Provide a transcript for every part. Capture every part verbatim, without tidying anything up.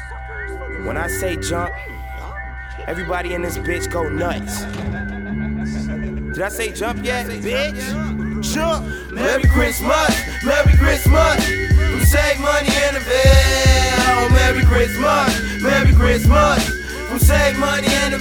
When I say jump, everybody in this bitch go nuts. Did I say jump yet, bitch? Jump! Merry Christmas, Merry Christmas. From Save Money in the Ville. Merry Christmas, Merry Christmas. From Save Money in the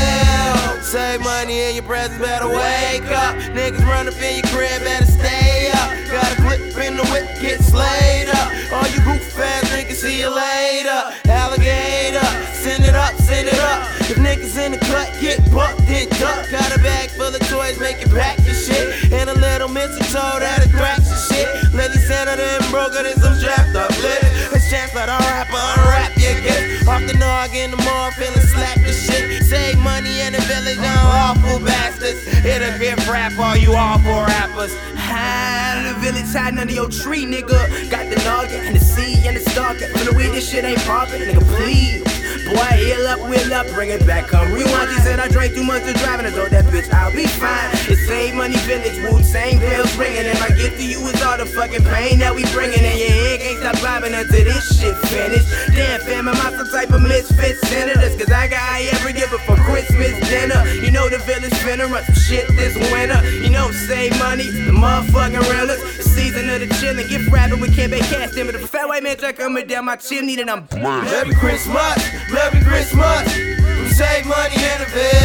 Ville. Save money in your presence, better wake up. Niggas run up in your crib, better stay up. Got a clip in the whip, get slayed up. All you goof ass niggas, see you later. Alligator, send it up, send it up. If niggas in the cut get bucked, then duck. Got a bag full of toys, make it pack your shit. And a little mistletoe that attracts your shit. Lily Santa then broke it and some strapped up lit. It's chance that I rapper, unwrap your gift. Off the nog in the mall, feeling slap the shit. Save money in the village, I'm awful bastards. It'll get rap all you awful rappers. High in the village, hiding under your tree, nigga. Got the nugget and the sea and the stalker. From the weed, this shit ain't poppin', nigga, please. Boy, heal up, wheel up, bring it back, come rewind. She said I drank too much to driving, I told that bitch I'll be fine. It's Save Money Village, Wu-Tang bells ringing. And my gift to you is all the fucking pain that we bringing. And your head can't stop bobbing until this shit finished. Damn, fam, am I some type of misfit senators? Cause I got I ever give it for Christmas dinner. You know the village finna run some shit this winter. You know Save Money, the motherfucking realest. The season of the chillin', gift wrapping with Kembe Cash. But the fat white man try coming down my chimney and I'm Merry Christmas, Merry Christmas. From Save Money in the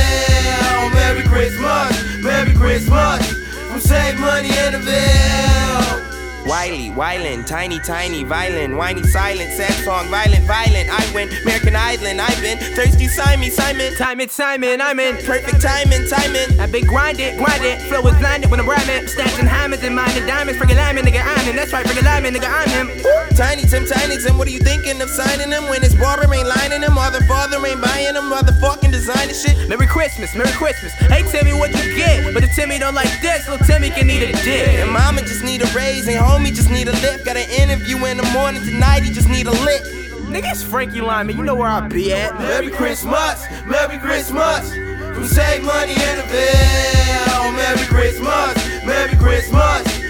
Ville. Merry Christmas, Merry Christmas. From Save Money in the Ville. Wiley, Wyland, tiny, tiny, violent, whiny, silent, sad song, violent, violent. I win, American Island, I've been thirsty, Simon, Simon. Time it, Simon, I'm in Perfect timing, timing. I've been grinding, grinding. Flow is blinded when I'm rhyming. Stashing diamonds and mining diamonds. Friggin' lineman, nigga, I'm him. That's right, friggin' lineman, nigga, I'm him. Tiny Tim, Tiny Tim, what are you thinking of signing them? When his barber ain't lining them, or the father ain't buying them, motherfucking designer shit. Merry Christmas, Merry Christmas. Hey, Timmy, what you get? But if Timmy don't like this, little Timmy can eat a dick. And mama just need a raise, and homie just need a lift. Got an interview in the morning, tonight he just need a lick. Nigga, it's Frankie Lyman, you know where I be at. Merry Christmas, Merry Christmas. From Save Money in the Ville. Merry Christmas, Merry Christmas.